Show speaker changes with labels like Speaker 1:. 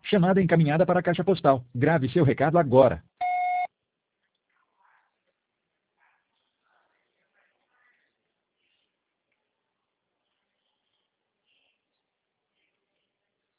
Speaker 1: Chamada encaminhada para a caixa postal. Grave seu recado agora.